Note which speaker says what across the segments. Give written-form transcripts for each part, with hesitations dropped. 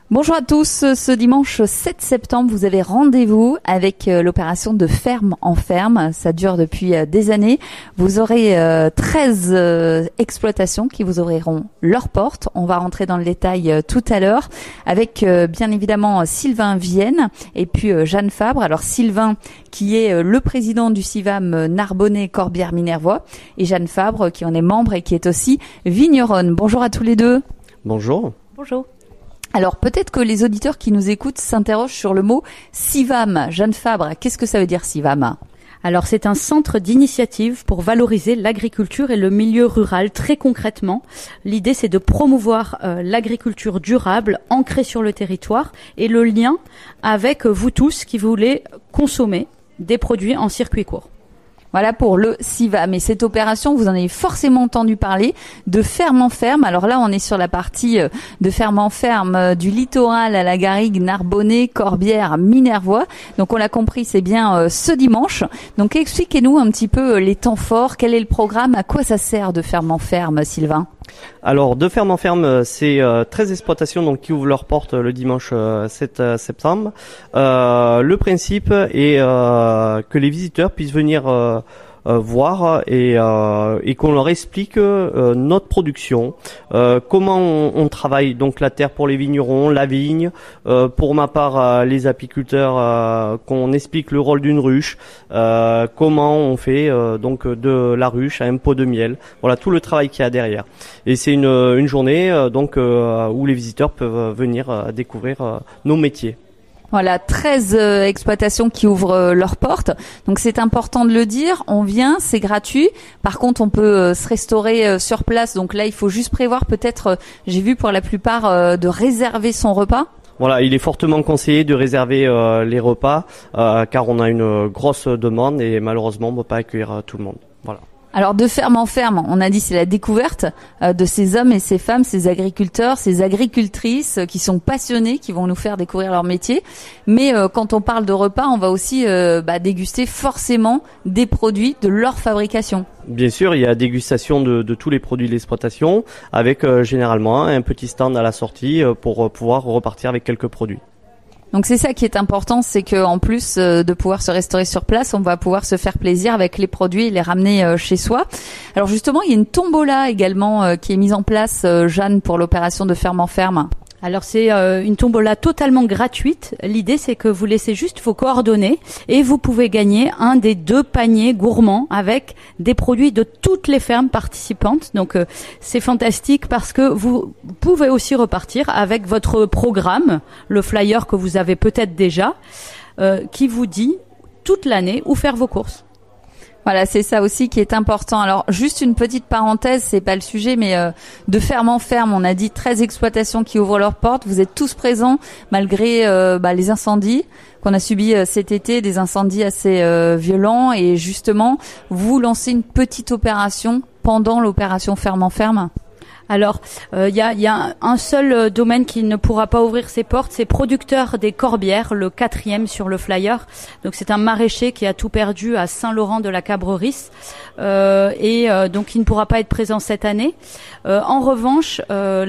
Speaker 1: Bonjour à tous, ce dimanche 7 septembre, vous avez rendez-vous avec l'opération de ferme en ferme. Ça dure depuis des années. Vous aurez 13 exploitations qui vous ouvriront leurs portes. On va rentrer dans le détail tout à l'heure avec bien évidemment Sylvain Vienne et puis Jeanne Fabre. Alors Sylvain qui est le président du CIVAM Narbonnais Corbière Minervois et Jeanne Fabre qui en est membre et qui est aussi vigneronne. Bonjour à tous les deux.
Speaker 2: Bonjour.
Speaker 1: Bonjour. Alors peut-être que les auditeurs qui nous écoutent s'interrogent sur le mot CIVAM. Jeanne Fabre, qu'est-ce que ça veut dire CIVAM ?
Speaker 3: Alors c'est un centre d'initiative pour valoriser l'agriculture et le milieu rural très concrètement. L'idée c'est de promouvoir l'agriculture durable ancrée sur le territoire et le lien avec vous tous qui voulez consommer des produits en circuit court.
Speaker 1: Voilà pour le CIVAM. Et cette opération, vous en avez forcément entendu parler, de ferme en ferme. Alors là, on est sur la partie de ferme en ferme du littoral à la garrigue, Narbonnais, Corbière, Minervois. Donc on l'a compris, c'est bien ce dimanche. Donc expliquez-nous un petit peu les temps forts, quel est le programme, à quoi ça sert de ferme en ferme, Sylvain ?
Speaker 2: Alors, de ferme en ferme, c'est 13 exploitations donc qui ouvrent leurs portes le dimanche 7 septembre. Le principe est que les visiteurs puissent venir voir et qu'on leur explique notre production, comment on travaille donc la terre pour les vignerons, la vigne, pour ma part les apiculteurs, qu'on explique le rôle d'une ruche, comment on fait donc de la ruche à un pot de miel, voilà tout le travail qu'il y a derrière. Et c'est une journée donc où les visiteurs peuvent venir découvrir nos métiers.
Speaker 1: Voilà, 13 exploitations qui ouvrent leurs portes. Donc c'est important de le dire, on vient, c'est gratuit. Par contre, on peut se restaurer sur place. Donc là, il faut juste prévoir peut-être, j'ai vu pour la plupart, de réserver son repas.
Speaker 2: Voilà, il est fortement conseillé de réserver les repas car on a une grosse demande et malheureusement on ne peut pas accueillir tout le monde. Voilà.
Speaker 1: Alors de ferme en ferme, on a dit c'est la découverte de ces hommes et ces femmes, ces agriculteurs, ces agricultrices qui sont passionnés, qui vont nous faire découvrir leur métier. Mais quand on parle de repas, on va aussi déguster forcément des produits de leur fabrication.
Speaker 2: Bien sûr, il y a dégustation de tous les produits de l'exploitation avec généralement un petit stand à la sortie pour pouvoir repartir avec quelques produits.
Speaker 1: Donc c'est ça qui est important, c'est que en plus de pouvoir se restaurer sur place, on va pouvoir se faire plaisir avec les produits et les ramener chez soi. Alors justement, il y a une tombola également qui est mise en place, Jeanne, pour l'opération de ferme en ferme.
Speaker 3: Alors c'est une tombola totalement gratuite. L'idée c'est que vous laissez juste vos coordonnées et vous pouvez gagner un des 2 paniers gourmands avec des produits de toutes les fermes participantes. Donc c'est fantastique parce que vous pouvez aussi repartir avec votre programme, le flyer que vous avez peut-être déjà, qui vous dit toute l'année où faire vos courses.
Speaker 1: Voilà, c'est ça aussi qui est important. Alors, juste une petite parenthèse, c'est pas le sujet, mais de ferme en ferme, on a dit 13 exploitations qui ouvrent leurs portes. Vous êtes tous présents malgré les incendies qu'on a subis cet été, des incendies assez violents. Et justement, vous lancez une petite opération pendant l'opération ferme en ferme.
Speaker 3: Alors, il y a un seul domaine qui ne pourra pas ouvrir ses portes, c'est Producteurs des Corbières, le 4e sur le flyer. Donc c'est un maraîcher qui a tout perdu à Saint-Laurent de la Cabrerie donc il ne pourra pas être présent cette année. En revanche,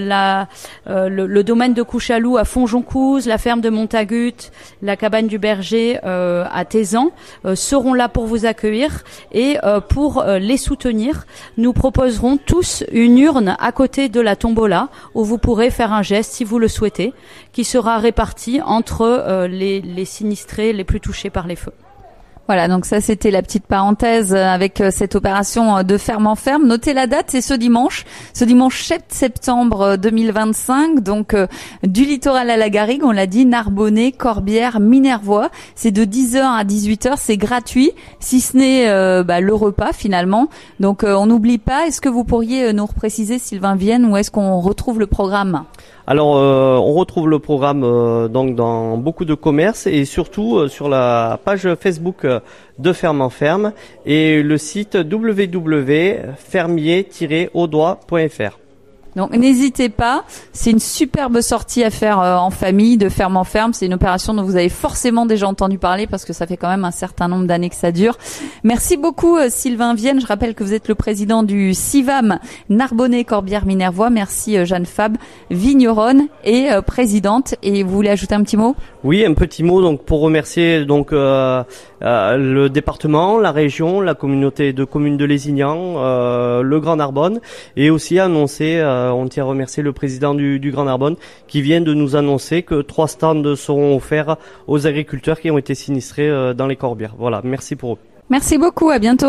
Speaker 3: le domaine de Couchalou à Fonjoncouze, la ferme de Montagut, la cabane du Berger à Tézan seront là pour vous accueillir et pour les soutenir, nous proposerons tous une urne à côté de la tombola où vous pourrez faire un geste si vous le souhaitez, qui sera réparti entre les sinistrés les plus touchés par les feux.
Speaker 1: Voilà, donc ça c'était la petite parenthèse avec cette opération de ferme en ferme. Notez la date, c'est ce dimanche 7 septembre 2025, donc du littoral à la garrigue, on l'a dit, Narbonnais, Corbière, Minervois. C'est de 10h à 18h, c'est gratuit, si ce n'est le repas finalement. Donc on n'oublie pas, est-ce que vous pourriez nous repréciser, Sylvain Vienne, où est-ce qu'on retrouve le programme ?
Speaker 2: Alors, on retrouve le programme donc dans beaucoup de commerces et surtout sur la page Facebook de Ferme en Ferme et le site www.fermier-audois.fr.
Speaker 1: Donc n'hésitez pas, c'est une superbe sortie à faire en famille, de ferme en ferme. C'est une opération dont vous avez forcément déjà entendu parler parce que ça fait quand même un certain nombre d'années que ça dure. Merci beaucoup Sylvain Vienne. Je rappelle que vous êtes le président du CIVAM Narbonnais Corbière Minervois. Merci Jeanne Fab, vigneronne et présidente. Et vous voulez ajouter un petit mot?
Speaker 2: Oui, un petit mot donc pour remercier donc le département, la région, la communauté de communes de Lézignan, le Grand Narbonne, et aussi annoncer, on tient à remercier le président du Grand Narbonne qui vient de nous annoncer que 3 stands seront offerts aux agriculteurs qui ont été sinistrés dans les Corbières. Voilà, merci pour eux.
Speaker 1: Merci beaucoup, à bientôt.